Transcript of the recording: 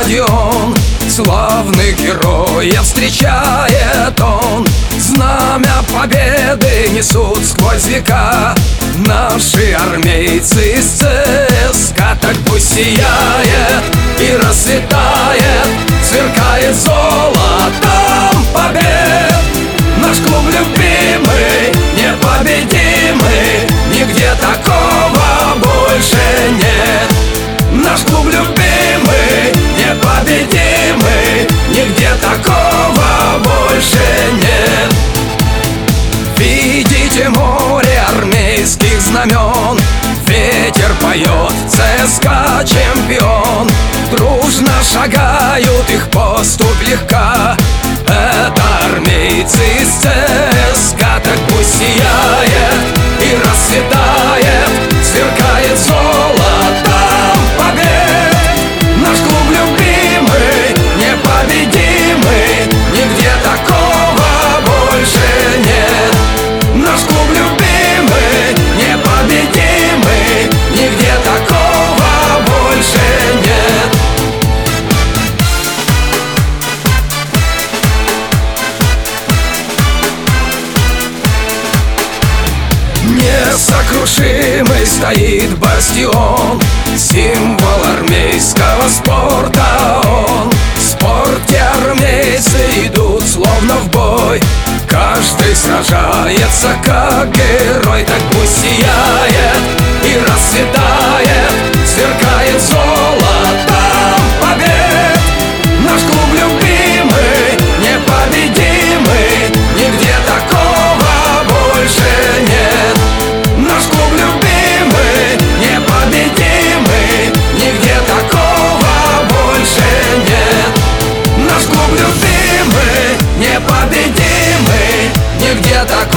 стадион, славных героев встречает он. Знамя победы несут сквозь века наши армейцы из ЦСКА. Так пусть сияет и расцветает, сверкает золотом побед. Наш клуб любимый, непобедимый, нигде такого больше нет. Наш клуб любимый, непобедимый, нигде такого больше нет. Видите море армейских знамен, ветер поет, ЦСКА чемпион. Дружно шагают, их поступь легка, это армейцы из ЦСКА. Так пусть сияет и расцветает, сверкает золотом побед. Наш клуб любимый, непобедимый, нигде такого больше нет. Наш клуб любимый, непобедимый, нигде такого больше нет. Несокрушимый стоит бастион, символ армейского спорта он. В спорте армейцы идут словно в бой, каждый сражается как герой. Так пусть сияет и расцветает, сверкает золотом побед. Наш клуб любимый, непобедимый, нигде такого больше нет. Наш клуб любимый, непобедимый, нигде такого больше нет. Наш клуб любимый, непобедимый, нигде такого